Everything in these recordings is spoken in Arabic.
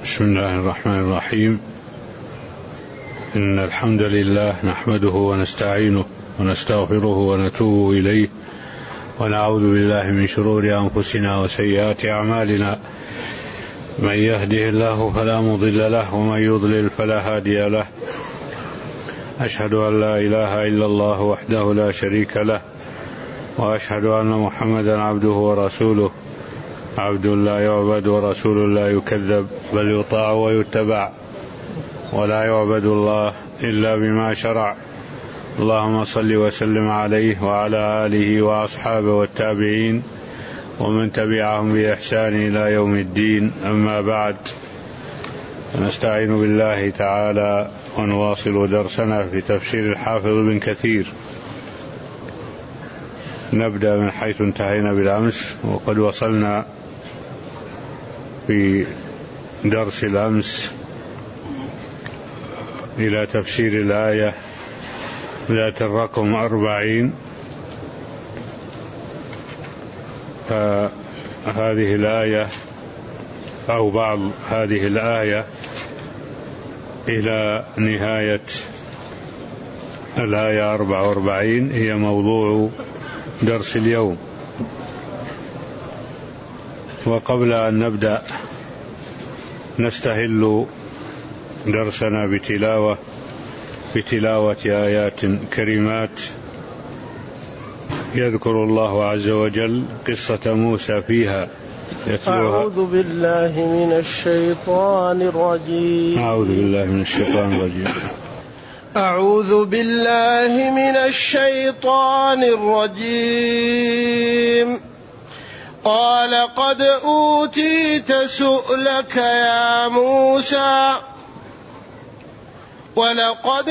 بسم الله الرحمن الرحيم. إن الحمد لله نحمده ونستعينه ونستغفره ونتوب إليه ونعوذ بالله من شرور أنفسنا وسيئات أعمالنا. من يهده الله فلا مضل له ومن يضلل فلا هادي له. أشهد أن لا إله إلا الله وحده لا شريك له، وأشهد أن محمدا عبده ورسوله، عبد لا يعبد ورسول لا يكذب، بل يطاع ويتبع، ولا يعبد الله إلا بما شرع. اللهم صل وسلم عليه وعلى آله وأصحابه والتابعين ومن تبعهم بإحسان إلى يوم الدين. أما بعد، نستعين بالله تعالى ونواصل درسنا في تفسير الحافظ ابن كثير. نبدأ من حيث انتهينا بالأمس، وقد وصلنا في درس الأمس إلى تفسير الآية ذات الرقم 40. فهذه الآية أو بعض هذه الآية إلى نهاية الآية 44 هي موضوع درس اليوم. وقبل أن نبدأ نستهل درسنا بتلاوة آيات كريمات يذكر الله عز وجل قصة موسى فيها يتلوها. أعوذ بالله من الشيطان الرجيم. أعوذ بالله من الشيطان الرجيم. أعوذ بالله من الشيطان الرجيم. قال قد أوتيت سؤلك يا موسى، ولقد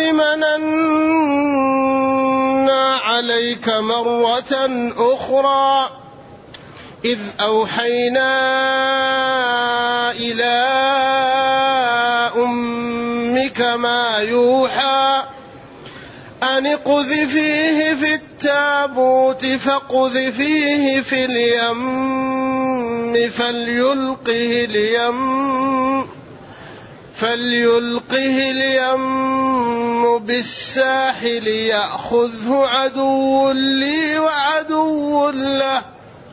مننا عليك مرة أخرى إذ أوحينا إلى أمك ما يوحى أن اقذفيه في التابوت فاقذفيه في اليم فليلقه اليم بالساحل يأخذه عدو لي وعدو له،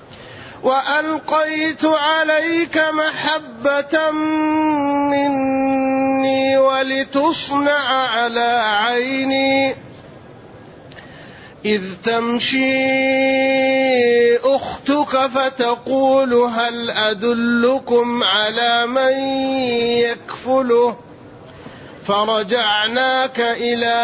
وألقيت عليك محبة مني ولتصنع على عيني إذ تمشي أختك فتقول هل أدلكم على من يكفله، فرجعناك إلى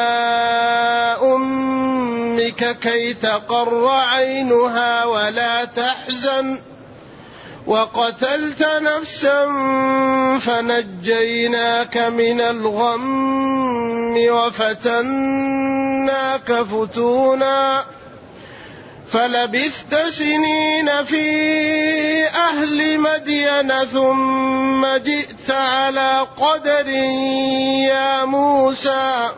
أمك كي تقر عينها ولا تحزن، وقتلت نفسا فنجيناك من الغم وفتناك فتونا، فلبثت سنين في أهل مدين ثم جئت على قدر يا موسى،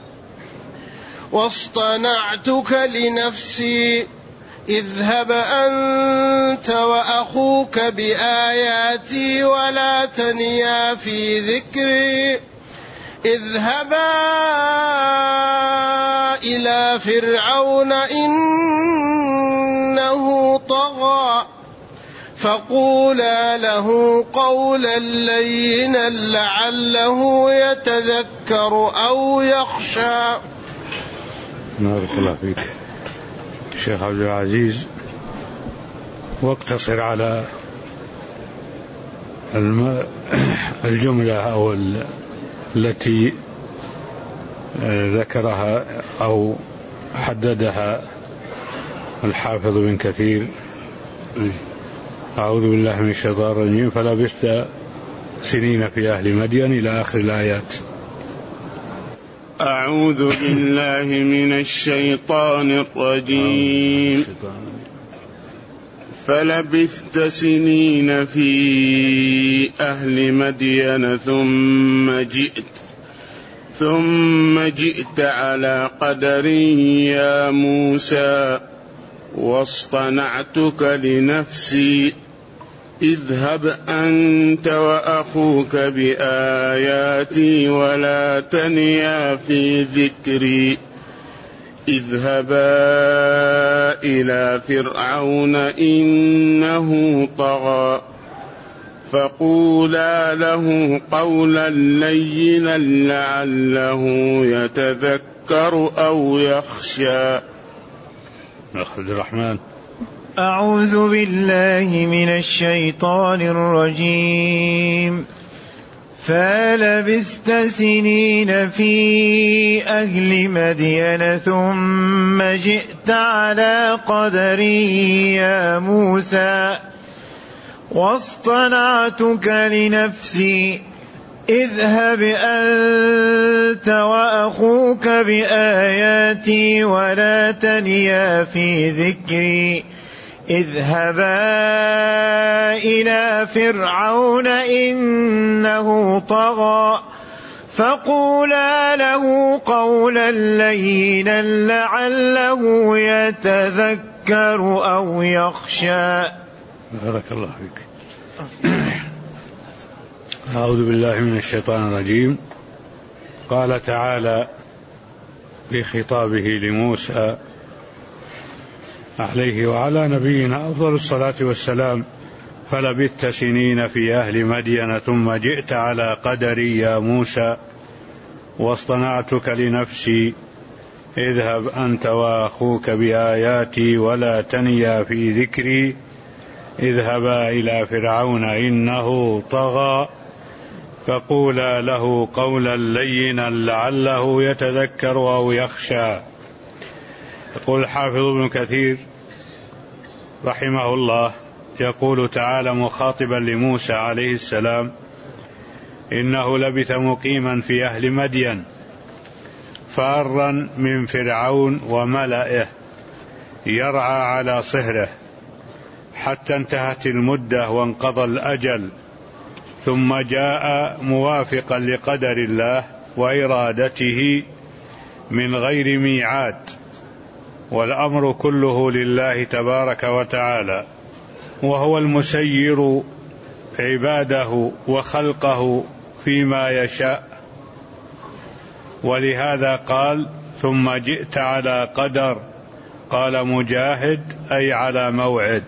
واصطنعتك لنفسي، اذهب أنت وأخوك بآياتي ولا تنيا في ذكري، اذهبا إلى فرعون إنه طغى، فقولا له قولا لينا لعله يتذكر أو يخشى. بارك الله فيك الشيخ عبد العزيز. واقتصر على الجملة أو التي ذكرها أو حددها الحافظ ابن كثير. أعوذ بالله من الشيطان الرجيم فلبثت سنين في أهل مدين إلى آخر الآيات. أعوذ بالله من الشيطان الرجيم. فلبثت سنين في أهل مدين ثم جئت على قدر يا موسى، واصطنعتك لنفسي، اذهب أنت وأخوك بآياتي ولا تنيا في ذكري اذهبا إلى فرعون إنه طغى فقولا له قولا لينا لعله يتذكر أو يخشى. عبد الرحمن. أعوذ بالله من الشيطان الرجيم. فلبثت سنين في أهل مدين ثم جئت على قدري يا موسى واصطنعتك لنفسي اذهب أنت وأخوك بآياتي ولا تنيا في ذكري اذهبا إلى فرعون إنه طغى فقولا له قولا لينا لعله يتذكر أو يخشى. بارك الله فيك. أعوذ بالله من الشيطان الرجيم. قال تعالى في خطابه لموسى عليه وعلى نبينا أفضل الصلاة والسلام: فلبثت سنين في أهل مدين ثم جئت على قدري يا موسى واصطنعتك لنفسي اذهب أنت وأخوك بآياتي ولا تنيا في ذكري اذهبا إلى فرعون إنه طغى فقولا له قولا لينا لعله يتذكر أو يخشى. يقول الحافظ ابن كثير رحمه الله يقول تعالى مخاطبا لموسى عليه السلام: إنه لبث مقيما في أهل مدين فارا من فرعون وملئه يرعى على صهره حتى انتهت المدة وانقضى الأجل، ثم جاء موافقا لقدر الله وإرادته من غير ميعاد، والأمر كله لله تبارك وتعالى، وهو المسير عباده وخلقه فيما يشاء. ولهذا قال: ثم جئت على قدر. قال مجاهد: أي على موعد.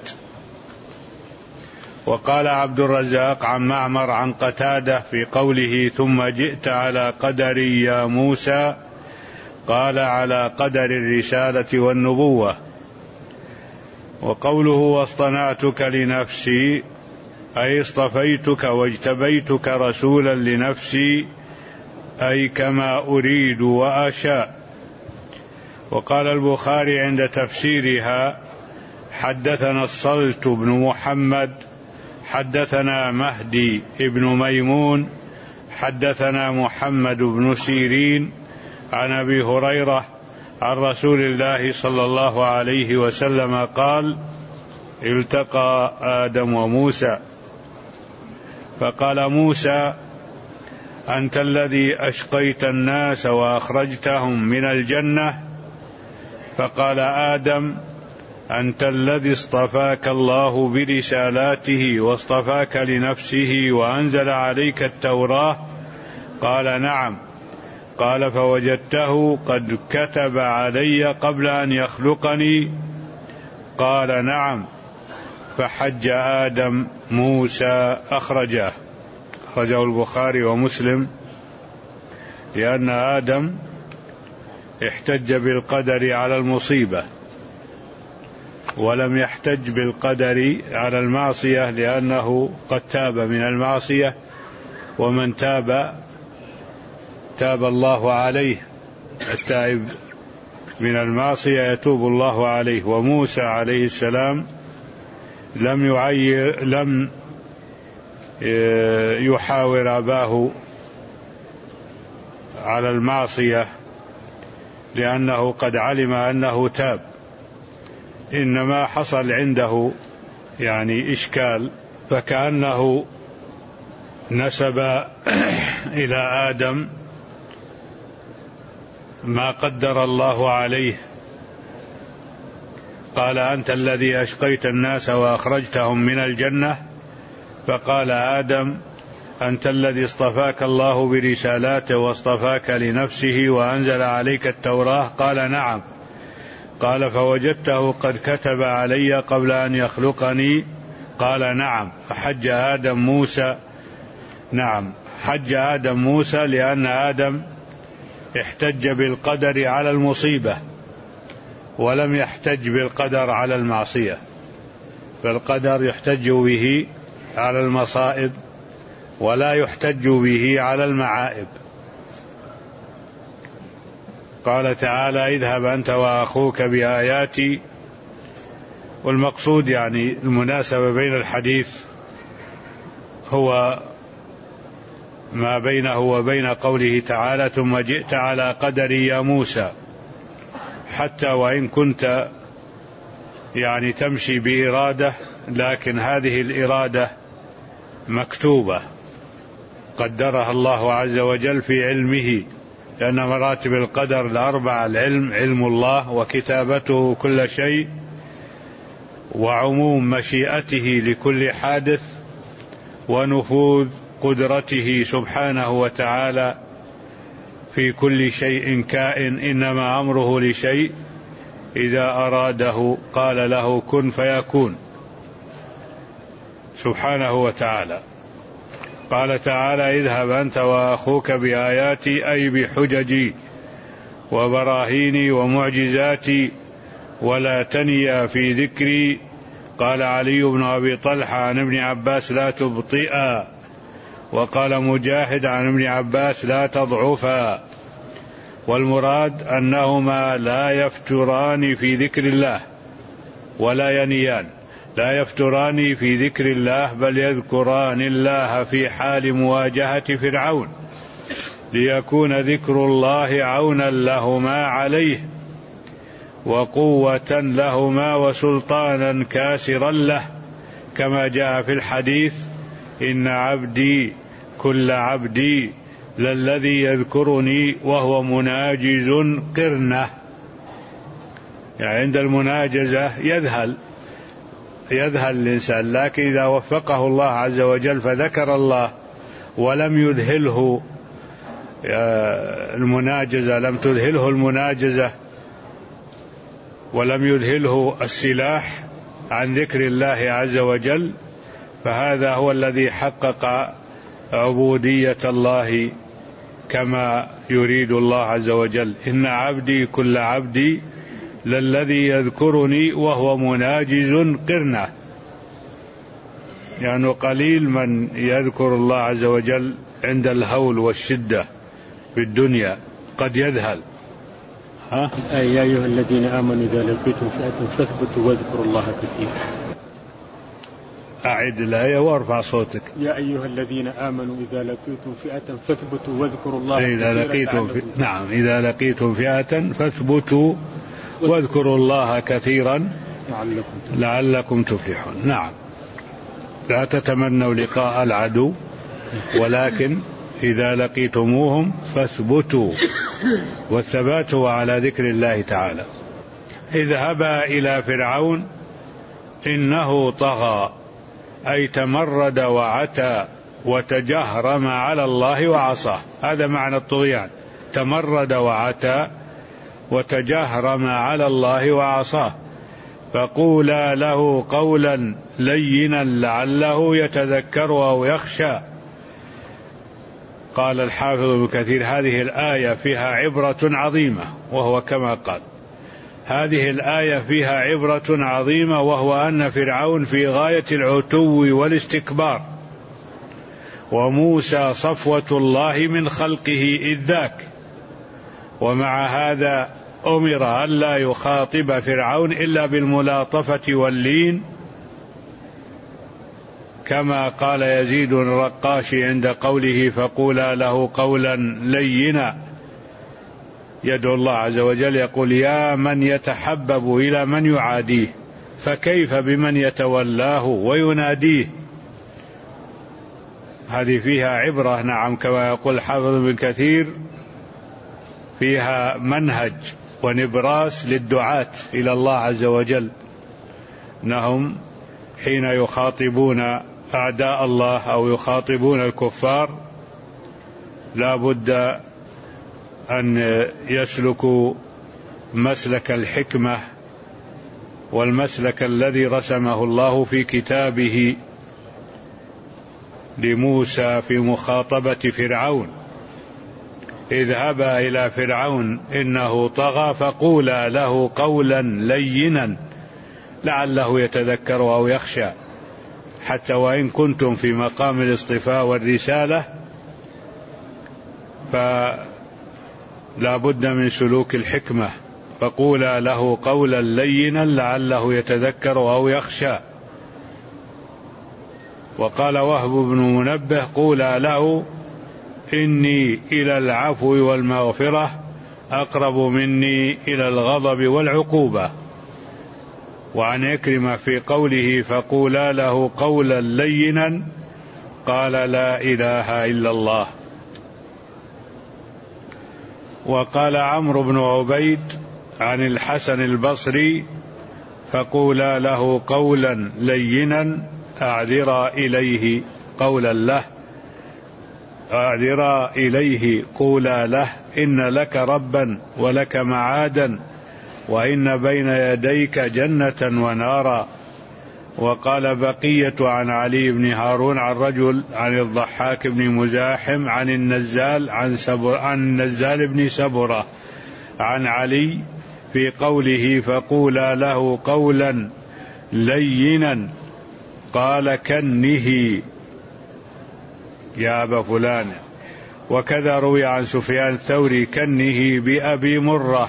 وقال عبد الرزاق عن معمر عن قتادة في قوله: ثم جئت على قدري يا موسى، قال: على قدر الرسالة والنبوة. وقوله: واصطنعتك لنفسي، أي اصطفيتك واجتبيتك رسولا لنفسي، أي كما أريد وأشاء. وقال البخاري عند تفسيرها: حدثنا الصلت بن محمد حدثنا مهدي بن ميمون حدثنا محمد بن سيرين عن أبي هريرة عن رسول الله صلى الله عليه وسلم قال: التقى آدم وموسى فقال موسى: أنت الذي أشقيت الناس وأخرجتهم من الجنة. فقال آدم: أنت الذي اصطفاك الله برسالاته واصطفاك لنفسه وأنزل عليك التوراة. قال: نعم. قال: فوجدته قد كتب علي قبل أن يخلقني. قال: نعم. فحج آدم موسى. أخرجه البخاري ومسلم، لأن آدم احتج بالقدر على المصيبة ولم يحتج بالقدر على المعصية، لأنه قد تاب من المعصية، ومن تاب تاب الله عليه. التائب من المعصية يتوب الله عليه. وموسى عليه السلام لم يحاور أباه على المعصية لأنه قد علم أنه تاب، إنما حصل عنده إشكال، فكأنه نسب إلى آدم ما قدر الله عليه. قال: أنت الذي أشقيت الناس وأخرجتهم من الجنة، فقال آدم: أنت الذي اصطفاك الله برسالاته واصطفاك لنفسه وأنزل عليك التوراة؟ قال: نعم. قال: فوجدته قد كتب علي قبل أن يخلقني؟ قال: نعم. فحج آدم موسى. نعم، حج آدم موسى لأن آدم احتج بالقدر على المصيبة ولم يحتج بالقدر على المعصية، فالقدر يحتج به على المصائب ولا يحتج به على المعائب. قال تعالى: اذهب أنت وأخوك بآياتي. والمقصود يعني المناسبة بين الحديث هو ما بينه وبين قوله تعالى: ثم جئت على قدري يا موسى. حتى وإن كنت يعني تمشي بإرادة، لكن هذه الإرادة مكتوبة قدرها الله عز وجل في علمه، لأن مراتب القدر الأربعة: العلم، علم الله، وكتابته كل شيء، وعموم مشيئته لكل حادث، ونفوذ قدرته سبحانه وتعالى في كل شيء كائن. إنما أمره لشيء إذا أراده قال له كن فيكون سبحانه وتعالى. قال تعالى: اذهب أنت وأخوك بآياتي، أي بحججي وبراهيني ومعجزاتي، ولا تنيا في ذكري. قال علي بن أبي طلحة عن ابن عباس: لا تبطئا. وقال مجاهد عن ابن عباس: لا تضعفا. والمراد أنهما لا يفتران في ذكر الله ولا ينيان، لا يفتران في ذكر الله، بل يذكران الله في حال مواجهة فرعون، ليكون ذكر الله عونا لهما عليه وقوة لهما وسلطانا كاسرا له، كما جاء في الحديث: إن عبدي كل عبدي للذي يذكرني وهو مناجز قرنه. يعني عند المناجزة يذهل الإنسان، لكن إذا وفقه الله عز وجل فذكر الله ولم يذهله المناجزة، لم تذهله المناجزة ولم يذهله السلاح عن ذكر الله عز وجل، فهذا هو الذي حقق عبودية الله كما يريد الله عز وجل: إن عبدي كل عبدي للذي يذكرني وهو مناجز قرنه. يعني قليل من يذكر الله عز وجل عند الهول والشدة في الدنيا، قد يذهل. يا أيها الذين آمنوا إذا لقيتم فئة فاثبتوا واذكروا الله كثيرا. أعد الآية وارفع صوتك. يا أيها الذين آمنوا إذا لقيتم فئة فاثبتوا واذكروا الله كثيرا. نعم، إذا لقيتم فئة فاثبتوا واذكروا الله كثيرا لعلكم تفلحون. نعم، لا تتمنوا لقاء العدو، ولكن إذا لقيتموهم فاثبتوا، والثبات هو على ذكر الله تعالى. اذهبا إلى فرعون إنه طغى، أي تمرد وعتى وتجهرم على الله وعصاه. هذا معنى الطغيان: تمرد وعتى وتجهرم على الله وعصاه. فقولا له قولا لينا لعله يتذكر أو يخشى. قال الحافظ ابن كثير: هذه الآية فيها عبرة عظيمة، وهو كما قال: هذه الآية فيها عبرة عظيمة، وهو أن فرعون في غاية العتو والاستكبار، وموسى صفوة الله من خلقه إذ ذاك، ومع هذا أمر ألا يخاطب فرعون إلا بالملاطفة واللين، كما قال يزيد الرقاشي عند قوله: فقولا له قولا لينا. يدعو الله عز وجل يقول: يا من يتحبب إلى من يعاديه، فكيف بمن يتولاه ويناديه. هذه فيها عبرة. نعم، كما يقول حافظ ابن كثير: فيها منهج ونبراس للدعاة إلى الله عز وجل، أنهم حين يخاطبون أعداء الله أو يخاطبون الكفار لا بد أن يسلكوا مسلك الحكمة والمسلك الذي رسمه الله في كتابه لموسى في مخاطبة فرعون: اذهبا إلى فرعون إنه طغى فقولا له قولا لينا لعله يتذكر أو يخشى. حتى وإن كنتم في مقام الاصطفاء والرسالة فلا بد من سلوك الحكمة، فقولا له قولا لينا لعله يتذكر أو يخشى. وقال وهب بن منبه: قولا له إني إلى العفو والمغفرة أقرب مني إلى الغضب والعقوبة. وعن عكرمة في قوله فقولا له قولا لينا قال: لا إله إلا الله. وقال عمرو بن عبيد عن الحسن البصري: فقولا له قولا لينا أعذرا إليه قولا له، أعذرا إليه قولا له إن لك ربا ولك معادا وإن بين يديك جنة ونارا. وقال بقية عن علي بن هارون عن رجل عن الضحاك بن مزاحم عن النزال بن سبرة عن علي في قوله فقولا له قولا لينا قال: كنه يا أبا فلان. وكذا روي عن سفيان الثوري: كنه بأبي مرة.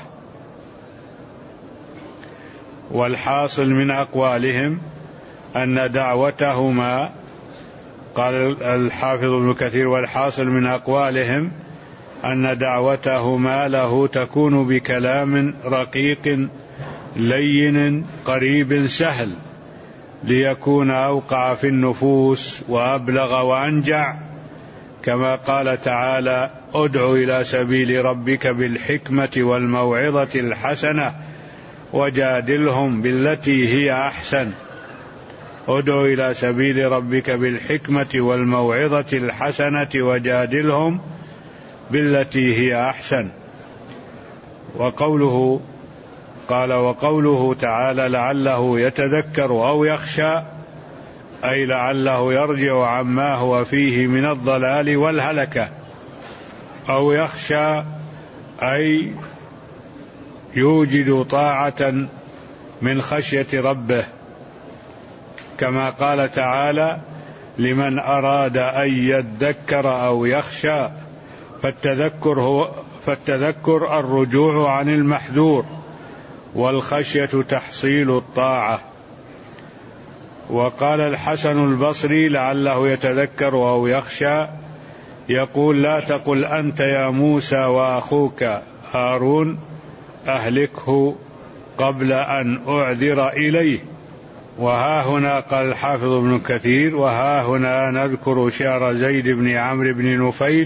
والحاصل من أقوالهم أن دعوتهما، قال الحافظ ابن كثير: والحاصل من أقوالهم أن دعوتهما له تكون بكلام رقيق لين قريب سهل، ليكون أوقع في النفوس وأبلغ وأنجع، كما قال تعالى: ادع إلى سبيل ربك بالحكمة والموعظة الحسنة وجادلهم بالتي هي أحسن. ادع إلى سبيل ربك بالحكمة والموعظة الحسنة وجادلهم بالتي هي أحسن. وقوله قال: وقوله تعالى لعله يتذكر أو يخشى، أي لعله يرجع عما هو فيه من الضلال والهلكة، أو يخشى أي يوجد طاعة من خشية ربه، كما قال تعالى: لمن أراد أن يذكر أو يخشى. فالتذكر الرجوع عن المحذور، والخشية تحصيل الطاعة. وقال الحسن البصري لعله يتذكر أو يخشى يقول: لا تقل أنت يا موسى وأخوك هارون أهلكه قبل أن أعذر إليه. وها هنا قال الحافظ ابن كثير: وها هنا نذكر شعر زيد بن عمرو بن نفيل،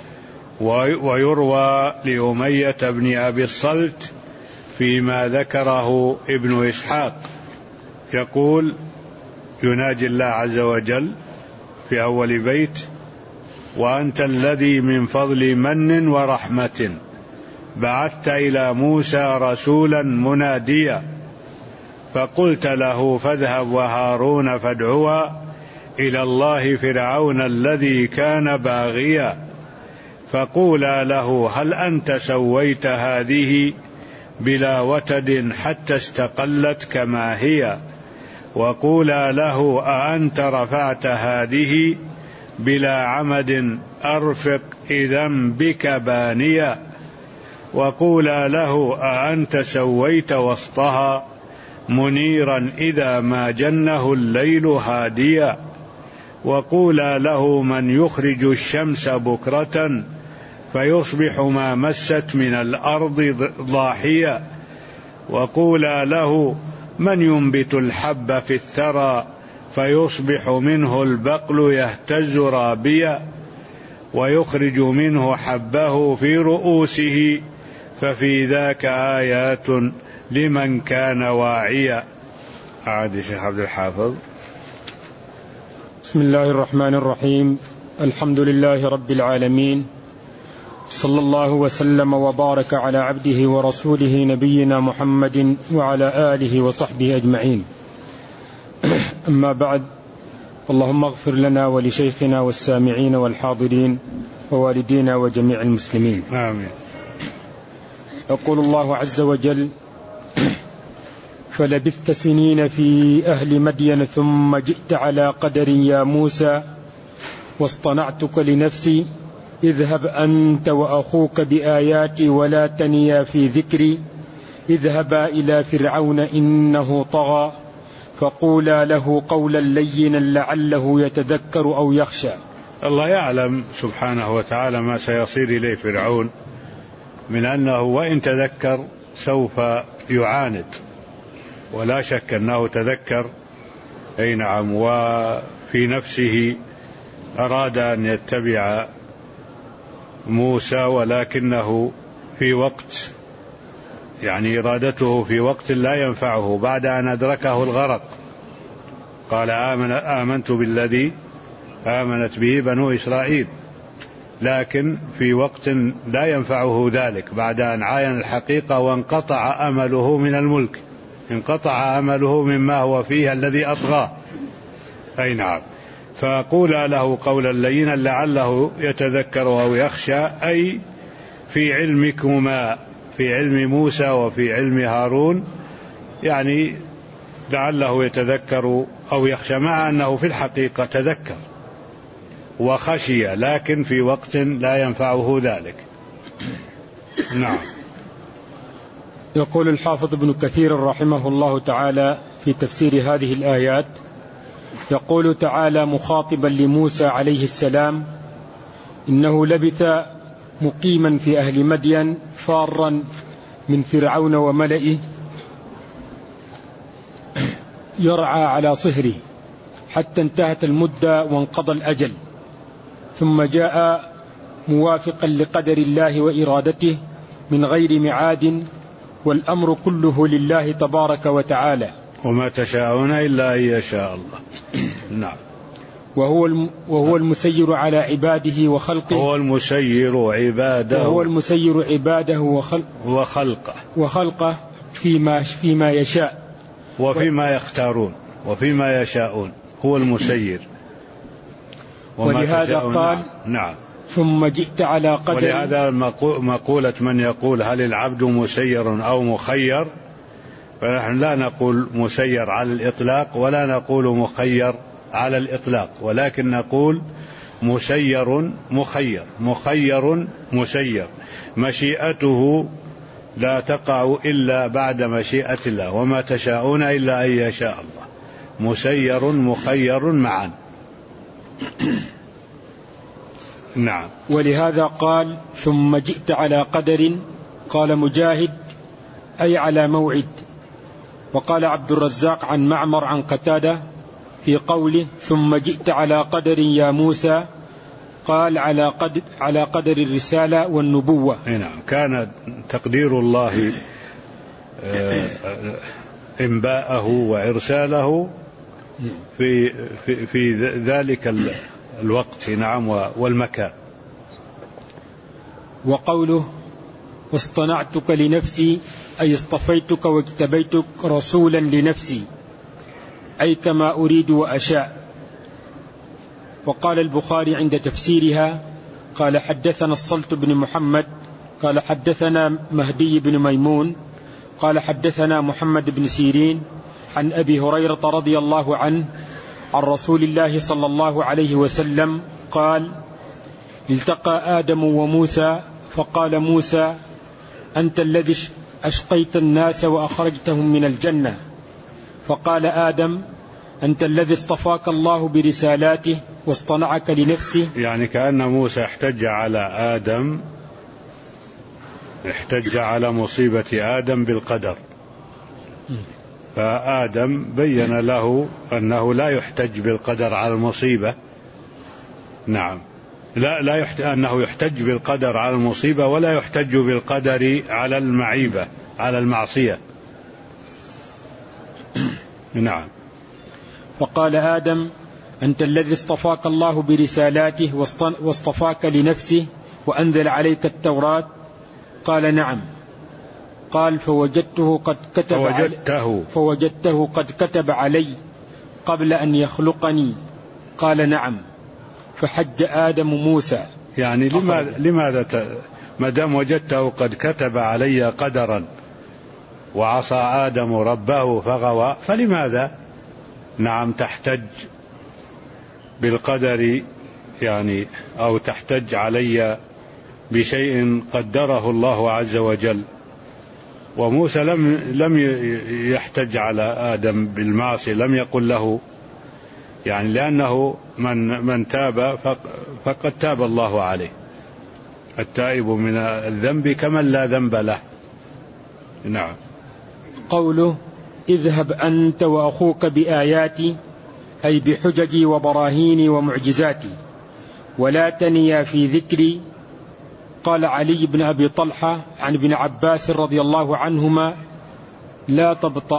ويروى لأمية بن أبي الصلت فيما ذكره ابن إسحاق، يقول: يناجي الله عز وجل في أول بيت: وأنت الذي من فضل من ورحمة بعثت إلى موسى رسولا مناديا، فقلت له فاذهب وهارون فادعوا إلى الله فرعون الذي كان باغيا، فقولا له هل أنت سويت هذه بلا وتد حتى استقلت كما هي، وقولا له أأنت رفعت هذه بلا عمد أرفق إذا بك بانيا، وقولا له أأنت سويت وسطها منيرا إذا ما جنه الليل هاديا، وقولا له من يخرج الشمس بكرة فيصبح ما مست من الأرض ضاحيا، وقولا له من ينبت الحب في الثرى فيصبح منه البقل يهتز رابيا، ويخرج منه حبه في رؤوسه ففي ذاك آيات لمن كان واعيا. عاد الشيخ عبد الحافظ. بسم الله الرحمن الرحيم. الحمد لله رب العالمين، صلى الله وسلم وبارك على عبده ورسوله نبينا محمد وعلى آله وصحبه أجمعين. أما بعد، اللهم اغفر لنا ولشيخنا والسامعين والحاضرين ووالدينا وجميع المسلمين، آمين. يقول الله عز وجل: فلبثت سنين في أهل مدين ثم جئت على قدر يا موسى واصطنعتك لنفسي اذهب أنت وأخوك بآياتي ولا تنيا في ذكري اذهبا إلى فرعون إنه طغى فقولا له قولا لينا لعله يتذكر أو يخشى. الله يعلم سبحانه وتعالى ما سيصير إليه فرعون من أنه وإن تذكر سوف يعاند، ولا شك أنه تذكر، أي نعم، وفي نفسه أراد أن يتبع موسى، ولكنه في وقت، يعني إرادته في وقت لا ينفعه بعد أن أدركه الغرق. قال آمنت بالذي آمنت به بنو إسرائيل، لكن في وقت لا ينفعه ذلك بعد أن عاين الحقيقة وانقطع أمله من الملك، انقطع أمله مما هو فيه الذي أطغاه. أي نعم. فقولا له قولا لينا لعله يتذكر أو يخشى، أي في علمكما، في علم موسى وفي علم هارون، يعني لعله يتذكر أو يخشى، مع أنه في الحقيقة تذكر وخشي، لكن في وقت لا ينفعه ذلك. نعم. يقول الحافظ ابن كثير رحمه الله تعالى في تفسير هذه الآيات، يقول تعالى مخاطبا لموسى عليه السلام: إنه لبث مقيما في أهل مدين فارا من فرعون وملئه يرعى على صهره حتى انتهت المدة وانقضى الأجل، ثم جاء موافقا لقدر الله وإرادته من غير معاد، والأمر كله لله تبارك وتعالى، وما تشاءون إلا أن يشاء الله. نعم. وهو المسير على عباده وخلقه، هو المسير عباده، وهو المسير عباده وخلقه فيما يشاء وفيما يختارون وفيما يشاءون، هو المسير. ولهذا قال: نعم. ثم جئت على قدر. ولهذا مقولة من يقول هل العبد مسير أو مخير، فنحن لا نقول مسير على الإطلاق ولا نقول مخير على الإطلاق، ولكن نقول مسير مخير، مخير مسير، مشيئته لا تقع إلا بعد مشيئة الله، وما تشاءون إلا أن يشاء الله، مسير مخير معا. نعم. ولهذا قال: ثم جئت على قدر، قال مجاهد: أي على موعد. وقال عبد الرزاق عن معمر عن قتادة في قوله: ثم جئت على قدر يا موسى، قال على قدر الرسالة والنبوة. نعم. كان تقدير الله إنباءه وإرساله في ذلك الوقت، نعم، والمكان. وقوله: واصطنعتك لنفسي، أي اصطفيتك واجتبيتك رسولا لنفسي، أي كما أريد وأشاء. وقال البخاري عند تفسيرها قال: حدثنا الصلت بن محمد قال حدثنا مهدي بن ميمون قال حدثنا محمد بن سيرين عن أبي هريرة رضي الله عنه عن رسول الله صلى الله عليه وسلم قال: التقى آدم وموسى فقال موسى: أنت الذي أشقيت الناس وأخرجتهم من الجنة. فقال آدم: أنت الذي اصطفاك الله برسالاته واصطنعك لنفسه. يعني كأن موسى احتج على آدم، احتج على مصيبة آدم بالقدر، فآدم بين له أنه لا يحتج بالقدر على المصيبة. نعم. أنه يحتج بالقدر على المصيبة ولا يحتج بالقدر على المعيبة، على المعصية. نعم. فقال آدم: أنت الذي اصطفاك الله برسالاته واصطفاك لنفسه وأنزل عليك التوراة؟ قال نعم. قال فوجدته قد كتب علي قبل أن يخلقني؟ قال نعم. فحج آدم موسى. يعني لماذا ما دام وجدته قد كتب علي قدرا وعصى آدم ربه فغوى، فلماذا نعم تحتج بالقدر يعني، أو تحتج علي بشيء قدره الله عز وجل؟ وموسى لم يحتج على آدم بالمعصية، لم يقل له يعني، لأنه من تاب فقد تاب الله عليه، التائب من الذنب كمن لا ذنب له. نعم. قوله اذهب أنت وأخوك بآياتي أي بحججي وبراهيني ومعجزاتي ولا تنيا في ذكري. قال علي بن أبي طلحة عن ابن عباس رضي الله عنهما لا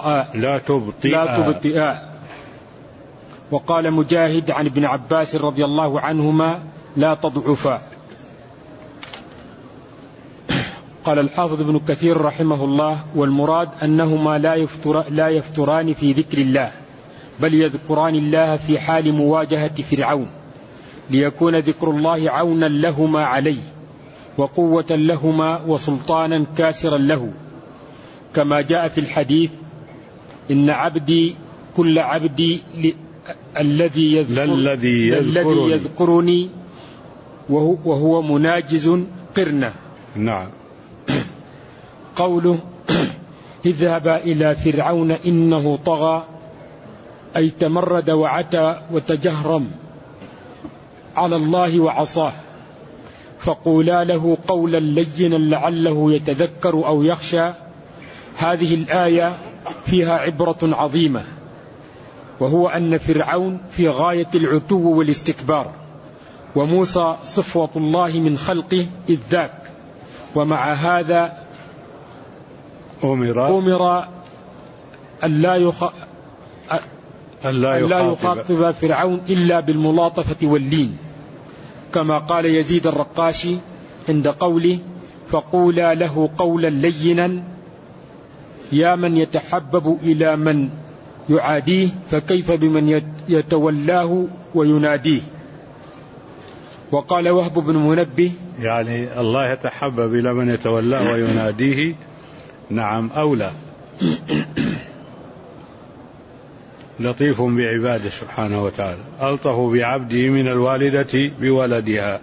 تبطئا. وقال مجاهد عن ابن عباس رضي الله عنهما لا تضعفا. قال الحافظ ابن كثير رحمه الله والمراد أنهما لا يفتران في ذكر الله، بل يذكران الله في حال مواجهة فرعون، ليكون ذكر الله عونا لهما عليه وقوة لهما وسلطانا كاسرا له، كما جاء في الحديث إن عبدي كل عبدي الذي يذكرني وهو مناجز قرنه. نعم. قوله اذهبا إلى فرعون إنه طغى أي تمرد وعتى وتجهرم على الله وعصاه، فقولا له قولا لينا لعله يتذكر أو يخشى. هذه الآية فيها عبرة عظيمة، وهو أن فرعون في غاية العتو والاستكبار، وموسى صفوة الله من خلقه إذ ذاك، ومع هذا أمر أن لا يخاطب فرعون إلا بالملاطفة واللين، كما قال يزيد الرقاشي عند قوله فقولا له قولا لينا يا من يتحبب إلى من يعاديه فكيف بمن يتولاه ويناديه. وقال وهب بن منبه يعني الله يتحبب إلى من يتولاه ويناديه. نعم أولى. لطيف بعباده سبحانه وتعالى، ألطف بعبده من الوالدة بولدها.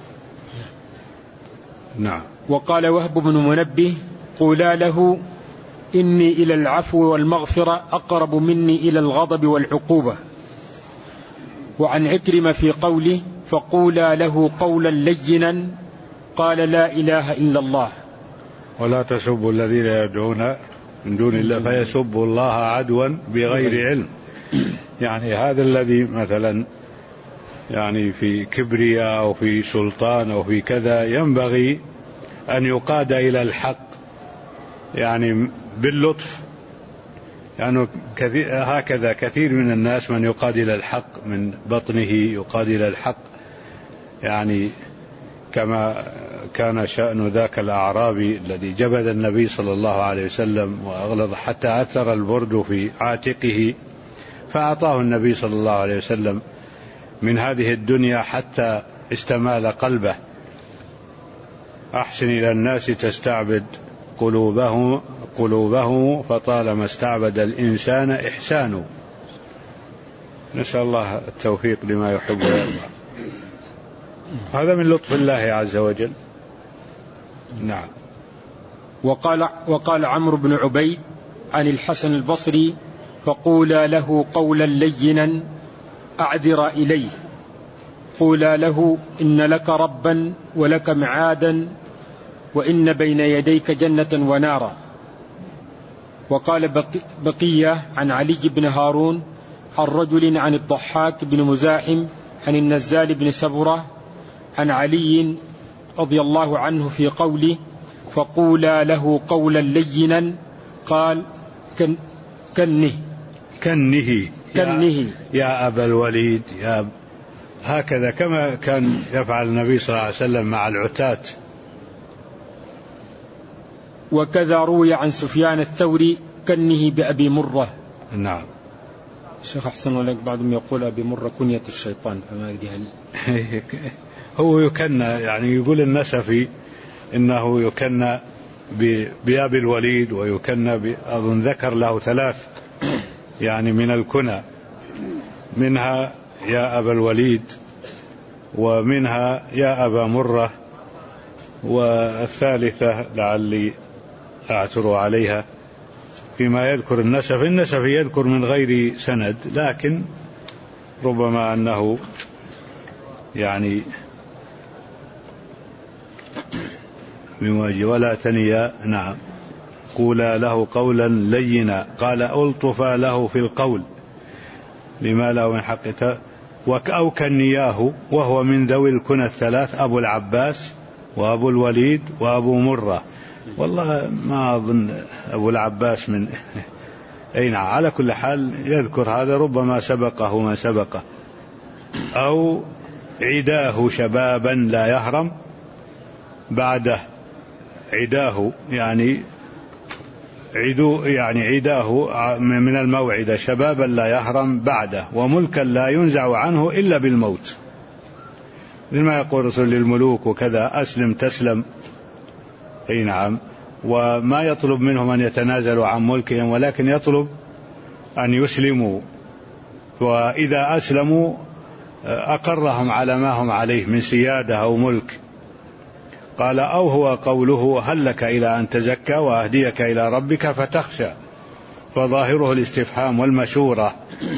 نعم. وقال وهب بن منبه قولا له إني إلى العفو والمغفرة أقرب مني إلى الغضب والعقوبة. وعن عكرمة في قوله فقولا له قولا لينا قال لا إله إلا الله. ولا تسبوا الذين يدعون من دون الله فيسبوا الله عدوا بغير علم. يعني هذا الذي مثلا يعني في كبرياء أو في سلطان أو في كذا ينبغي أن يقاد إلى الحق يعني باللطف، يعني هكذا كثير من الناس من يقاد إلى الحق من بطنه، يقاد إلى الحق يعني كما كان شأن ذاك الأعرابي الذي جبد النبي صلى الله عليه وسلم وأغلظ حتى أثر البرد في عاتقه، فأعطاه النبي صلى الله عليه وسلم من هذه الدنيا حتى استمال قلبه. أحسن إلى الناس تستعبد قلوبه فطالما استعبد الإنسان إحسانه. نسأل الله التوفيق لما يحب ويرضى. هذا من لطف الله عز وجل. نعم. وقال عمرو بن عبيد عن الحسن البصري فقولا له قولا لينا أعذر إليه، قولا له إن لك ربا ولك معادا وإن بين يديك جنة ونارا. وقال بقية عن علي بن هارون عن رجل عن الضحاك بن مزاحم عن النزال بن سبرة عن علي رضي الله عنه في قوله فقولا له قولا لينا قال كنه كنه يا أبا الوليد هكذا كما كان يفعل النبي صلى الله عليه وسلم مع العتاة. وكذا روي عن سفيان الثوري كنه بأبي مرة. نعم. الشيخ أحسن عليك بعضهم يقول أبي مرة كنية الشيطان، فما أدري هل هو يكنى، يعني يقول النسفي إنه يكنى بأبي الوليد، ويكنى أظن ذكر له 3 يعني من الكنى، منها يا أبا الوليد، ومنها يا أبا مرة، والثالثة لعلي أعثر عليها فيما يذكر النسفي يذكر من غير سند، لكن ربما أنه يعني من وجه ولا تنيا. نعم. قولا له قولا لينا، قال ألطفا له في القول لما له من حقك، أو كنياه، وهو من ذوي الكنى 3 أبو العباس وأبو الوليد وأبو مرة. والله ما أظن أبو العباس من أين، على كل حال يذكر هذا، ربما سبقه من سبقه. أو عداه شبابا لا يهرم بعده، عداه يعني عداه من الموعد، شبابا لا يهرم بعده، وملكا لا ينزع عنه إلا بالموت، لما يقول رسول للملوك وكذا أسلم تسلم. أي نعم. وما يطلب منهم أن يتنازلوا عن ملكهم، ولكن يطلب أن يسلموا، وإذا أسلموا أقرهم على ما هم عليه من سيادة أو ملك. قال أو هو قوله هل لك إلى أن تزكى وأهديك إلى ربك فتخشى، فظاهره الاستفهام والمشورة،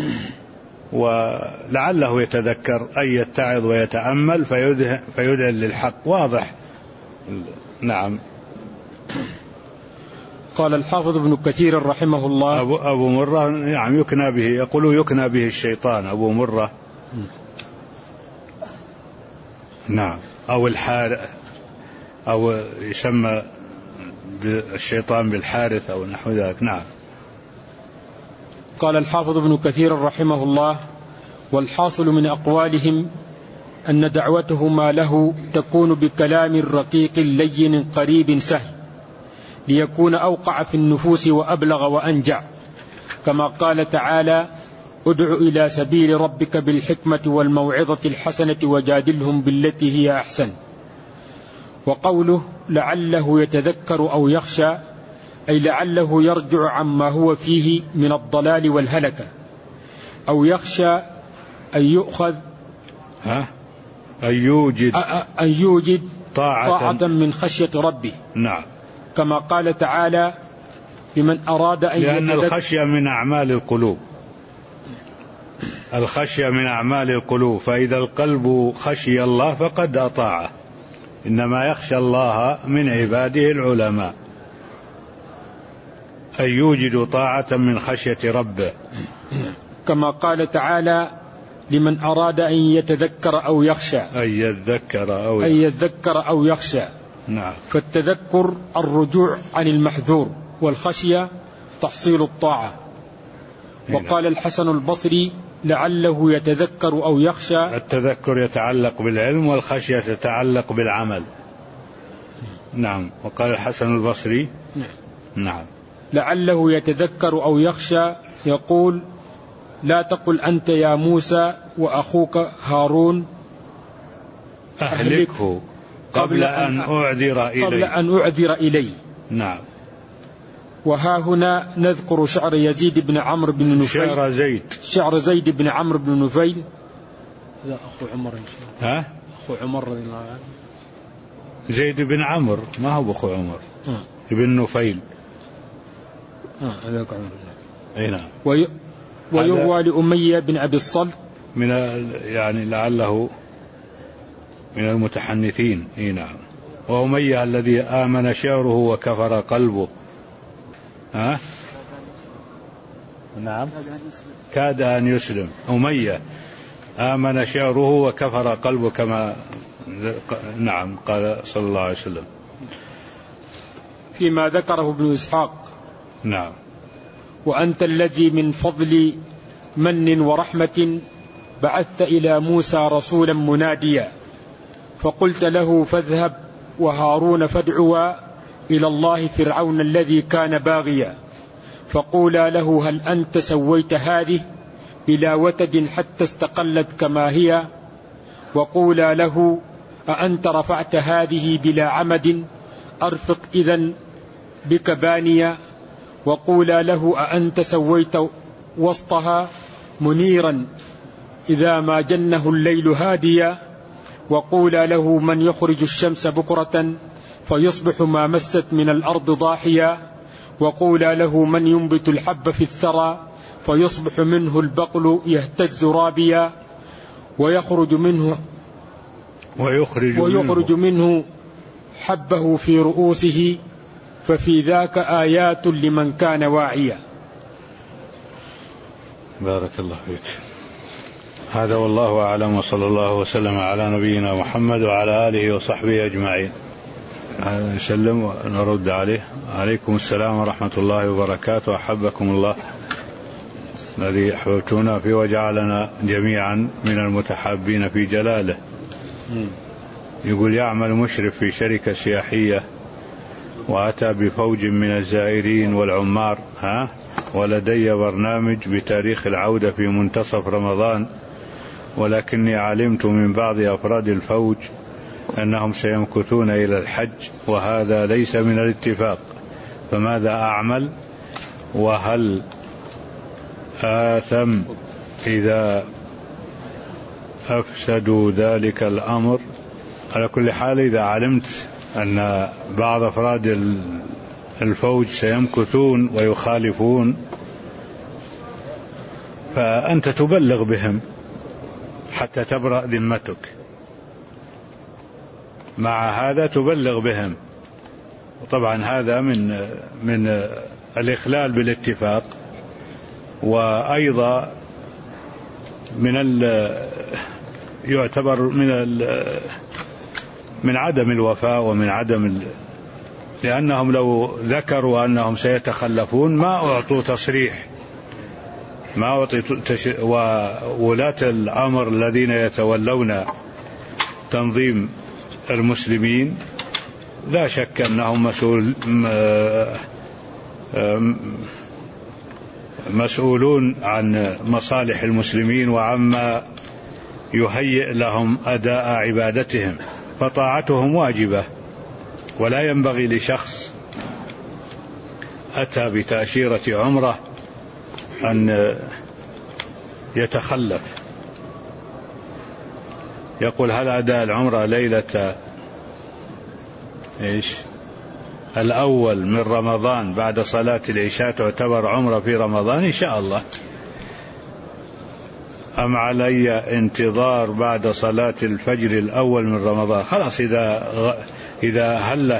ولعله يتذكر أن يتعظ ويتأمل فيدعي للحق. واضح. نعم. قال الحافظ ابن كثير رحمه الله أبو مرة يعني يكنى به، يقولوا يكنى به الشيطان أبو مرة. نعم. أو الحارث، أو يسمى الشيطان بالحارث أو نحو ذلك. نعم. قال الحافظ ابن كثير رحمه الله: والحاصل من أقوالهم أن دعوتهما له تكون بكلام رقيق لين قريب سهل، ليكون أوقع في النفوس وأبلغ وأنجع، كما قال تعالى: ادع إلى سبيل ربك بالحكمة والموعظة الحسنة وجادلهم بالتي هي أحسن. وقوله لعله يتذكر أو يخشى، أي لعله يرجع عما هو فيه من الضلال والهلكة، أو يخشى أن يؤخذ أن يوجد طاعة من خشية ربه. نعم. كما قال تعالى: لمن أراد أن لأن الخشية من أعمال القلوب، الخشية من أعمال القلوب، فإذا القلب خشي الله فقد أطاعه، إنما يخشى الله من عباده العلماء. أن يوجد طاعة من خشية ربه. كما قال تعالى: لمن أراد أن يتذكر أو يخشى، أن يذكر أو يخشى. نعم. فالتذكر الرجوع عن المحذور، والخشية تحصيل الطاعة. وقال الحسن البصري: لعله يتذكر أو يخشى. التذكر يتعلق بالعلم، والخشية تتعلق بالعمل. نعم. وقال الحسن البصري: نعم. لعله يتذكر أو يخشى، يقول: لا تقل أنت يا موسى وأخوك هارون أهلكه قبل أن أعذر إلي. نعم. وها هنا نذكر شعر يزيد بن عمرو بن نفيل، شعر زيد بن عمرو بن نفيل. لا، أخو عمر إن شاء الله. أخو عمر رضي الله عنه. زيد بن عمرو ما هو أخو عمر. ابن نفيل. هذاك عمر. أي نعم. ويروى لأمية بن أبي الصلت من يعني لعله من المتحنثين. اي نعم. وأمية الذي آمن شعره وكفر قلبه. نعم. كاد أن يسلم. أمية آمن شعره وكفر قلبه، كما نعم قال صلى الله عليه وسلم فيما ذكره ابن إسحاق. نعم. وأنت الذي من فضل من ورحمة بعثت إلى موسى رسولا مناديا فقلت له فاذهب وهارون فادعوا إلى الله فرعون الذي كان باغيا فقولا له هل أنت سويت هذه بلا وتد حتى استقلت كما هي وقولا له أأنت رفعت هذه بلا عمد أرفق إذن بك بانيا وقولا له أأنت سويت وسطها منيرا إذا ما جنه الليل هاديا وقولا له من يخرج الشمس بكرة فيصبح ما مست من الأرض ضاحيا وقولا له من ينبت الحب في الثرى فيصبح منه البقل يهتز رابيا ويخرج منه حبه في رؤوسه ففي ذاك آيات لمن كان واعيا. بارك الله فيك. هذا والله أعلم وصلى الله وسلم على نبينا محمد وعلى آله وصحبه أجمعين. نسلم ونرد عليه. عليكم السلام ورحمة الله وبركاته. أحبكم الله الذي أحببتنا فيه وجعلنا جميعا من المتحابين في جلاله. يقول يعمل مشرف في شركة سياحية وأتى بفوج من الزائرين والعمار ولدي برنامج بتاريخ العودة في منتصف رمضان ولكني علمت من بعض أفراد الفوج أنهم سيمكثون إلى الحج وهذا ليس من الاتفاق فماذا أعمل وهل آثم إذا أفسدوا ذلك الأمر؟ على كل حال إذا علمت أن بعض أفراد الفوج سيمكثون ويخالفون فأنت تبلغ بهم حتى تبرأ ذمتك. مع هذا تبلغ بهم. وطبعا هذا من الإخلال بالاتفاق وأيضا يعتبر من عدم الوفاء ومن عدم لأنهم لو ذكروا أنهم سيتخلفون ما أعطوا تصريح وولاة الأمر الذين يتولون تنظيم المسلمين لا شك أنهم مسؤولون عن مصالح المسلمين وعما يهيئ لهم أداء عبادتهم فطاعتهم واجبة ولا ينبغي لشخص أتى بتأشيرة عمره أن يتخلف. يقول هل أداء العمرة ليلة الأول من رمضان بعد صلاة العشاء تعتبر عمرة في رمضان؟ إن شاء الله. أم علي انتظار بعد صلاة الفجر الأول من رمضان؟ خلاص إذا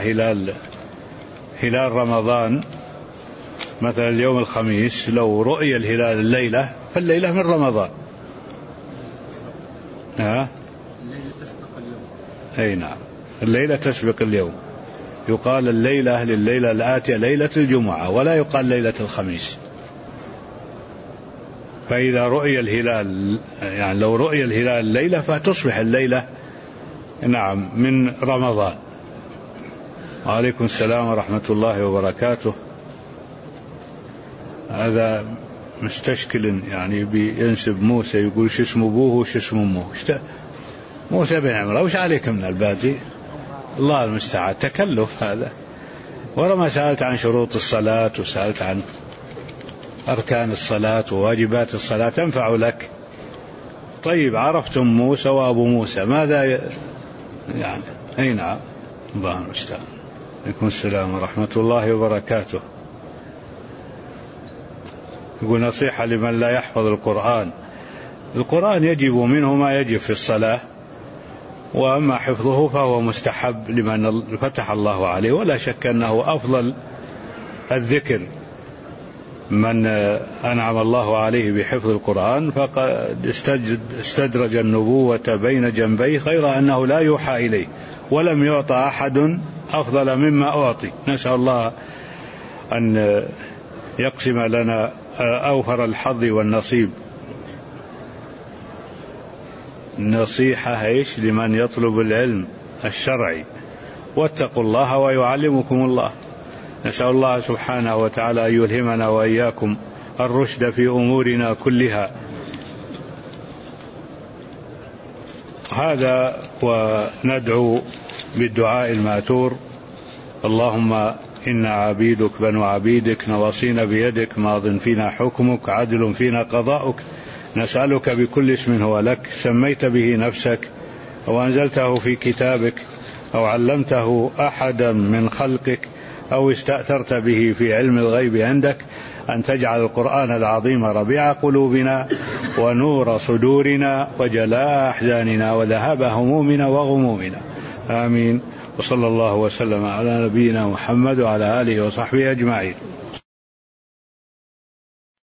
هلال رمضان مثلا اليوم الخميس لو رؤي الهلال الليلة فالليلة من رمضان. الليلة تسبق اليوم. أي نعم الليلة تسبق اليوم. يقال الليلة لليلة الآتية ليلة الجمعة ولا يقال ليلة الخميس. فإذا رؤي الهلال يعني لو رؤي الهلال الليلة فتصبح الليلة نعم من رمضان. وعليكم السلام ورحمة الله وبركاته. هذا مستشكل يعني بينسب موسى يقول شو اسم أبوه وش اسم أمه. موسى بن عمران وش عليك من الباقي؟ الله المستعان. تكلف هذا. ولما سألت عن شروط الصلاة وسألت عن أركان الصلاة وواجبات الصلاة تنفع لك. طيب عرفتم موسى وأبو موسى ماذا يعني؟ أي نعم الله المستعان. عليكم السلام ورحمة الله وبركاته. يقول نصيحة لمن لا يحفظ القرآن. القرآن يجب منه ما يجب في الصلاة وأما حفظه فهو مستحب لمن فتح الله عليه ولا شك أنه أفضل الذكر من أنعم الله عليه بحفظ القرآن فقد استدرج النبوة بين جنبيه غير أنه لا يوحى إليه ولم يعطى أحد أفضل مما أعطي. نسأل الله أن يقسم لنا أوفر الحظ والنصيب نصيحة إيش لمن يطلب العلم الشرعي، واتقوا الله ويعلمكم الله. نسأل الله سبحانه وتعالى أن يلهمنا وإياكم الرشد في أمورنا كلها. هذا وندعو بالدعاء المأثور: اللهم إنا عبيدك بنو عبيدك نواصينا بيدك ماض فينا حكمك عدل فينا قضاؤك، نسألك بكل اسم هو لك سميت به نفسك أو أنزلته في كتابك أو علمته أحدا من خلقك أو استأثرت به في علم الغيب عندك أن تجعل القرآن العظيم ربيع قلوبنا ونور صدورنا وجلاء أحزاننا وذهاب همومنا وغمومنا، آمين. وصلى الله وسلم على نبينا محمد وعلى آله وصحبه أجمعين.